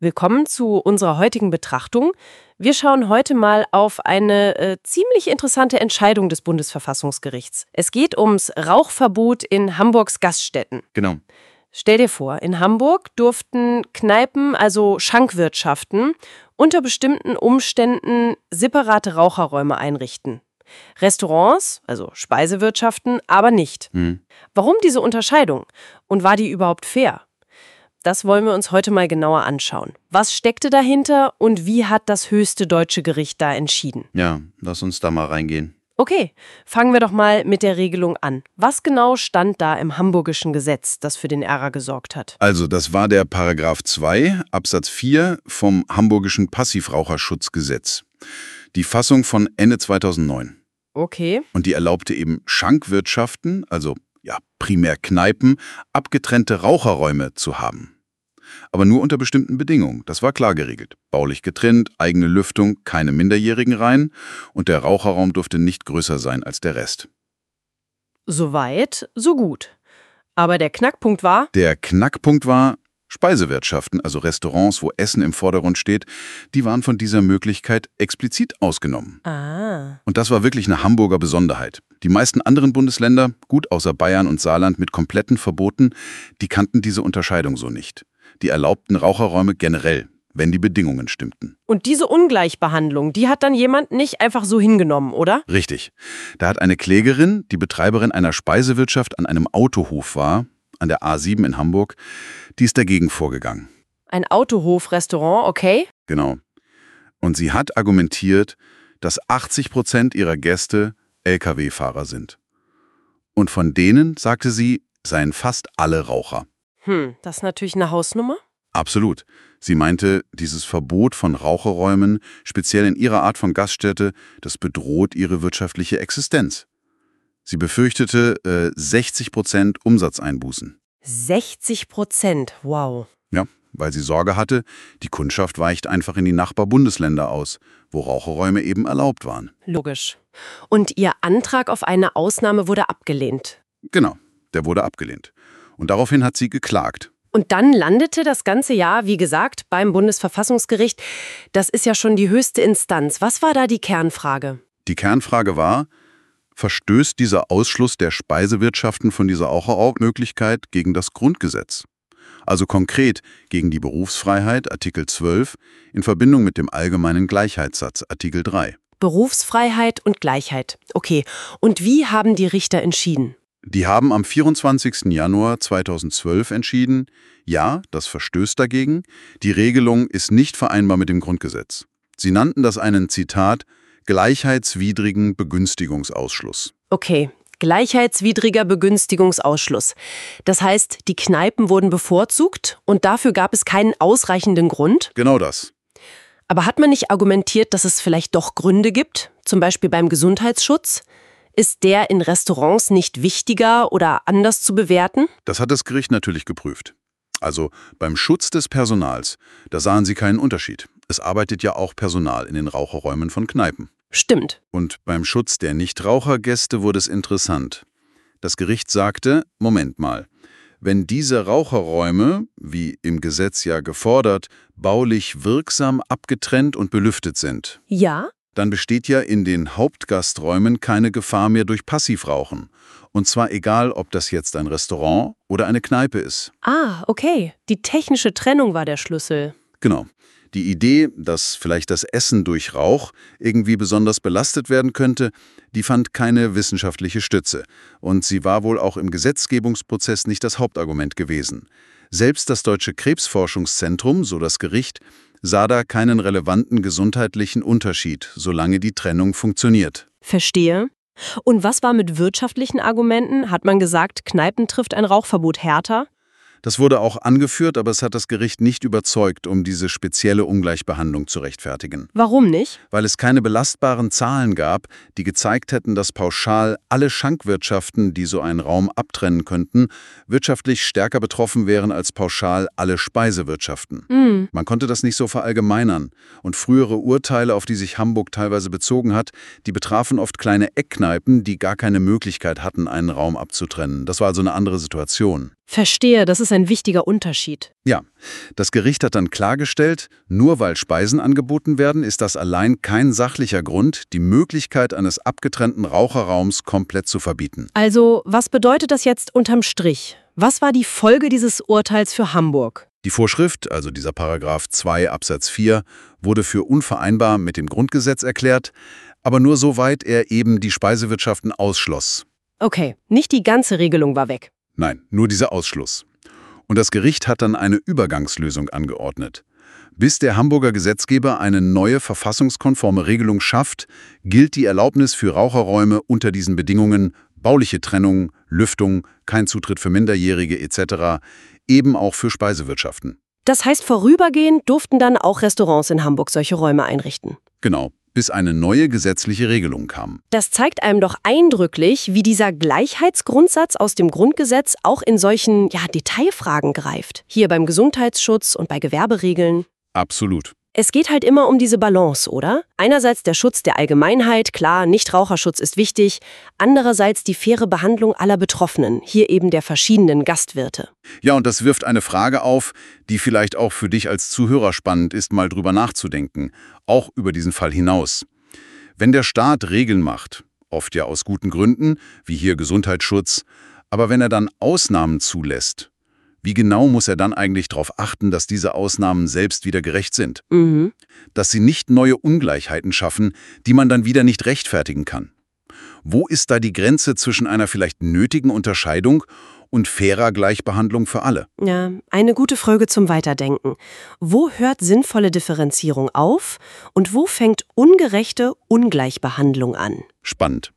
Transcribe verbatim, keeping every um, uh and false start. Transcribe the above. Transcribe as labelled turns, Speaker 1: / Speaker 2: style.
Speaker 1: Willkommen zu unserer heutigen Betrachtung. Wir schauen heute mal auf eine äh, ziemlich interessante Entscheidung des Bundesverfassungsgerichts. Es geht ums Rauchverbot in Hamburgs Gaststätten.
Speaker 2: Genau.
Speaker 1: Stell dir vor, in Hamburg durften Kneipen, also Schankwirtschaften, unter bestimmten Umständen separate Raucherräume einrichten. Restaurants, also Speisewirtschaften, aber nicht.
Speaker 2: Mhm.
Speaker 1: Warum diese Unterscheidung? Und war die überhaupt fair? Das wollen wir uns heute mal genauer anschauen. Was steckte dahinter und wie hat das höchste deutsche Gericht da entschieden?
Speaker 2: Ja, lass uns da mal reingehen.
Speaker 1: Okay, fangen wir doch mal mit der Regelung an. Was genau stand da im hamburgischen Gesetz, das für den Ärger gesorgt hat?
Speaker 2: Also, das war der Paragraph zwei Absatz vier vom Hamburgischen Passivraucherschutzgesetz. Die Fassung von Ende zweitausendneun.
Speaker 1: Okay.
Speaker 2: Und die erlaubte eben Schankwirtschaften, also ja, primär Kneipen, abgetrennte Raucherräume zu haben. Aber nur unter bestimmten Bedingungen. Das war klar geregelt. Baulich getrennt, eigene Lüftung, keine Minderjährigen rein und der Raucherraum durfte nicht größer sein als der Rest.
Speaker 1: Soweit, so gut. Aber der Knackpunkt war?
Speaker 2: Der Knackpunkt war, Speisewirtschaften, also Restaurants, wo Essen im Vordergrund steht, die waren von dieser Möglichkeit explizit ausgenommen.
Speaker 1: Ah.
Speaker 2: Und das war wirklich eine Hamburger Besonderheit. Die meisten anderen Bundesländer, gut außer Bayern und Saarland mit kompletten Verboten, die kannten diese Unterscheidung so nicht. Die erlaubten Raucherräume generell, wenn die Bedingungen stimmten.
Speaker 1: Und diese Ungleichbehandlung, die hat dann jemand nicht einfach so hingenommen, oder?
Speaker 2: Richtig. Da hat eine Klägerin, die Betreiberin einer Speisewirtschaft an einem Autohof war, an der A sieben in Hamburg, die ist dagegen vorgegangen.
Speaker 1: Ein Autohof-Restaurant, okay?
Speaker 2: Genau. Und sie hat argumentiert, dass achtzig Prozent ihrer Gäste L K W-Fahrer sind. Und von denen, sagte sie, seien fast alle Raucher.
Speaker 1: Hm, das ist natürlich eine Hausnummer.
Speaker 2: Absolut. Sie meinte, dieses Verbot von Raucherräumen, speziell in ihrer Art von Gaststätte, das bedroht ihre wirtschaftliche Existenz. Sie befürchtete äh, sechzig Prozent Umsatzeinbußen.
Speaker 1: sechzig Prozent, wow.
Speaker 2: Ja, weil sie Sorge hatte, die Kundschaft weicht einfach in die Nachbarbundesländer aus, wo Raucherräume eben erlaubt waren.
Speaker 1: Logisch. Und ihr Antrag auf eine Ausnahme wurde abgelehnt.
Speaker 2: Genau, der wurde abgelehnt. Und daraufhin hat sie geklagt.
Speaker 1: Und dann landete das ganze Jahr, wie gesagt, beim Bundesverfassungsgericht. Das ist ja schon die höchste Instanz. Was war da die Kernfrage?
Speaker 2: Die Kernfrage war, verstößt dieser Ausschluss der Speisewirtschaften von dieser Rauchermöglichkeit gegen das Grundgesetz? Also konkret gegen die Berufsfreiheit, Artikel zwölf, in Verbindung mit dem allgemeinen Gleichheitssatz, Artikel drei.
Speaker 1: Berufsfreiheit und Gleichheit. Okay, und wie haben die Richter entschieden?
Speaker 2: Die haben am vierundzwanzigsten Januar zweitausendzwölf entschieden, ja, das verstößt dagegen, die Regelung ist nicht vereinbar mit dem Grundgesetz. Sie nannten das einen, Zitat, gleichheitswidrigen Begünstigungsausschluss.
Speaker 1: Okay, gleichheitswidriger Begünstigungsausschluss. Das heißt, die Kneipen wurden bevorzugt und dafür gab es keinen ausreichenden Grund?
Speaker 2: Genau das.
Speaker 1: Aber hat man nicht argumentiert, dass es vielleicht doch Gründe gibt, zum Beispiel beim Gesundheitsschutz? Ist der in Restaurants nicht wichtiger oder anders zu bewerten?
Speaker 2: Das hat das Gericht natürlich geprüft. Also beim Schutz des Personals, da sahen sie keinen Unterschied. Es arbeitet ja auch Personal in den Raucherräumen von Kneipen.
Speaker 1: Stimmt.
Speaker 2: Und beim Schutz der Nichtrauchergäste wurde es interessant. Das Gericht sagte, Moment mal, wenn diese Raucherräume, wie im Gesetz ja gefordert, baulich wirksam abgetrennt und belüftet sind,
Speaker 1: Ja?
Speaker 2: dann besteht ja in den Hauptgasträumen keine Gefahr mehr durch Passivrauchen. Und zwar egal, ob das jetzt ein Restaurant oder eine Kneipe ist.
Speaker 1: Ah, okay. Die technische Trennung war der Schlüssel.
Speaker 2: Genau. Die Idee, dass vielleicht das Essen durch Rauch irgendwie besonders belastet werden könnte, die fand keine wissenschaftliche Stütze. Und sie war wohl auch im Gesetzgebungsprozess nicht das Hauptargument gewesen. Selbst das Deutsche Krebsforschungszentrum, so das Gericht, sah da keinen relevanten gesundheitlichen Unterschied, solange die Trennung funktioniert.
Speaker 1: Verstehe. Und was war mit wirtschaftlichen Argumenten? Hat man gesagt, Kneipen trifft ein Rauchverbot härter?
Speaker 2: Das wurde auch angeführt, aber es hat das Gericht nicht überzeugt, um diese spezielle Ungleichbehandlung zu rechtfertigen.
Speaker 1: Warum nicht?
Speaker 2: Weil es keine belastbaren Zahlen gab, die gezeigt hätten, dass pauschal alle Schankwirtschaften, die so einen Raum abtrennen könnten, wirtschaftlich stärker betroffen wären als pauschal alle Speisewirtschaften.
Speaker 1: Mm.
Speaker 2: Man konnte das nicht so verallgemeinern. Und frühere Urteile, auf die sich Hamburg teilweise bezogen hat, die betrafen oft kleine Eckkneipen, die gar keine Möglichkeit hatten, einen Raum abzutrennen. Das war also eine andere Situation.
Speaker 1: Verstehe, das ist ein wichtiger Unterschied.
Speaker 2: Ja, das Gericht hat dann klargestellt, nur weil Speisen angeboten werden, ist das allein kein sachlicher Grund, die Möglichkeit eines abgetrennten Raucherraums komplett zu verbieten.
Speaker 1: Also, was bedeutet das jetzt unterm Strich? Was war die Folge dieses Urteils für Hamburg?
Speaker 2: Die Vorschrift, also dieser Paragraph zwei Absatz vier, wurde für unvereinbar mit dem Grundgesetz erklärt, aber nur soweit er eben die Speisewirtschaften ausschloss.
Speaker 1: Okay, nicht die ganze Regelung war weg.
Speaker 2: Nein, nur dieser Ausschluss. Und das Gericht hat dann eine Übergangslösung angeordnet. Bis der Hamburger Gesetzgeber eine neue verfassungskonforme Regelung schafft, gilt die Erlaubnis für Raucherräume unter diesen Bedingungen, bauliche Trennung, Lüftung, kein Zutritt für Minderjährige et cetera, eben auch für Speisewirtschaften.
Speaker 1: Das heißt, vorübergehend durften dann auch Restaurants in Hamburg solche Räume einrichten.
Speaker 2: Genau, bis eine neue gesetzliche Regelung kam.
Speaker 1: Das zeigt einem doch eindrücklich, wie dieser Gleichheitsgrundsatz aus dem Grundgesetz auch in solchen, ja, Detailfragen greift. Hier beim Gesundheitsschutz und bei Gewerberegeln.
Speaker 2: Absolut.
Speaker 1: Es geht halt immer um diese Balance, oder? Einerseits der Schutz der Allgemeinheit, klar, Nichtraucherschutz ist wichtig. Andererseits die faire Behandlung aller Betroffenen, hier eben der verschiedenen Gastwirte.
Speaker 2: Ja, und das wirft eine Frage auf, die vielleicht auch für dich als Zuhörer spannend ist, mal drüber nachzudenken, auch über diesen Fall hinaus. Wenn der Staat Regeln macht, oft ja aus guten Gründen, wie hier Gesundheitsschutz, aber wenn er dann Ausnahmen zulässt, wie genau muss er dann eigentlich darauf achten, dass diese Ausnahmen selbst wieder gerecht sind?
Speaker 1: Mhm.
Speaker 2: Dass sie nicht neue Ungleichheiten schaffen, die man dann wieder nicht rechtfertigen kann. Wo ist da die Grenze zwischen einer vielleicht nötigen Unterscheidung und fairer Gleichbehandlung für alle?
Speaker 1: Ja, eine gute Frage zum Weiterdenken. Wo hört sinnvolle Differenzierung auf und wo fängt ungerechte Ungleichbehandlung an?
Speaker 2: Spannend.